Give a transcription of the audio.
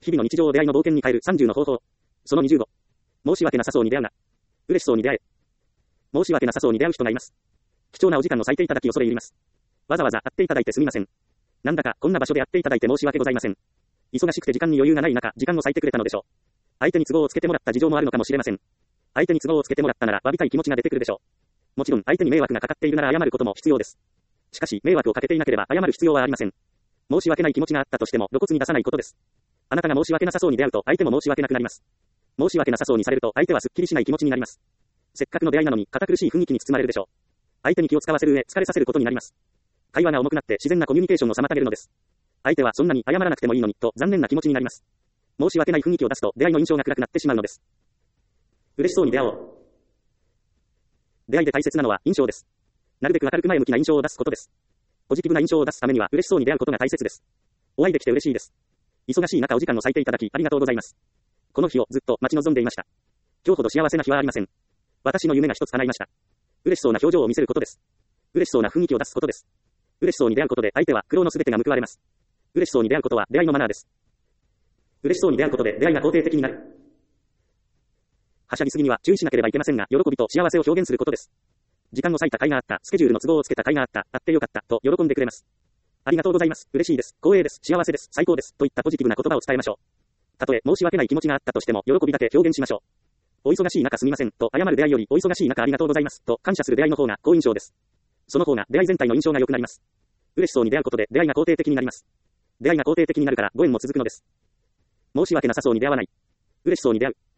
日々の日常を出会いの冒険に変える30の方法。その25。申し訳なさそうに出会うな。嬉しそうに出会え。申し訳なさそうに出会う人がいます。貴重なお時間の割いていただき恐れ入ります。わざわざ会っていただいてすみません。なんだかこんな場所で会っていただいて申し訳ございません。忙しくて時間に余裕がない中、時間を割いてくれたのでしょう。相手に都合をつけてもらった事情もあるのかもしれません。相手に都合をつけてもらったなら詫びたい気持ちが出てくるでしょう。もちろん相手に迷惑がかかっているなら謝ることも必要です。しかし迷惑をかけていなければ謝る必要はありません。申し訳ない気持ちがあったとしても露骨に出さないことです。あなたが申し訳なさそうに出会うと相手も申し訳なくなります。申し訳なさそうにされると相手はすっきりしない気持ちになります。せっかくの出会いなのに堅苦しい雰囲気に包まれるでしょう。相手に気を使わせる上疲れさせることになります。会話が重くなって自然なコミュニケーションを妨げるのです。相手はそんなに謝らなくてもいいのにと残念な気持ちになります。申し訳ない雰囲気を出すと出会いの印象が暗くなってしまうのです。嬉しそうに出会おう。出会いで大切なのは印象です。なるべく明るく前向きな印象を出すことです。ポジティブな印象を出すためには嬉しそうに出会うことが大切です。お会いできて嬉しいです。忙しい中お時間を割いていただきありがとうございます。この日をずっと待ち望んでいました。今日ほど幸せな日はありません。私の夢が一つ叶いました。嬉しそうな表情を見せることです。嬉しそうな雰囲気を出すことです。嬉しそうに出会うことで相手は苦労のすべてが報われます。嬉しそうに出会うことは出会いのマナーです。嬉しそうに出会うことで出会いが肯定的になる。はしゃぎすぎには注意しなければいけませんが、喜びと幸せを表現することです。時間を割いた甲斐があった、スケジュールの都合をつけた甲斐があった、会ってよかった、と喜んでくれます。ありがとうございます、嬉しいです、光栄です、幸せです、最高です、といったポジティブな言葉を伝えましょう。たとえ申し訳ない気持ちがあったとしても、喜びだけ表現しましょう。お忙しい中すみません、と謝る出会いより、お忙しい中ありがとうございます、と感謝する出会いの方が好印象です。その方が出会い全体の印象が良くなります。嬉しそうに出会うことで出会いが肯定的になります。出会いが肯定的になるからご縁も続くのです。申し訳なさそうに出会わない。嬉しそうに出会う。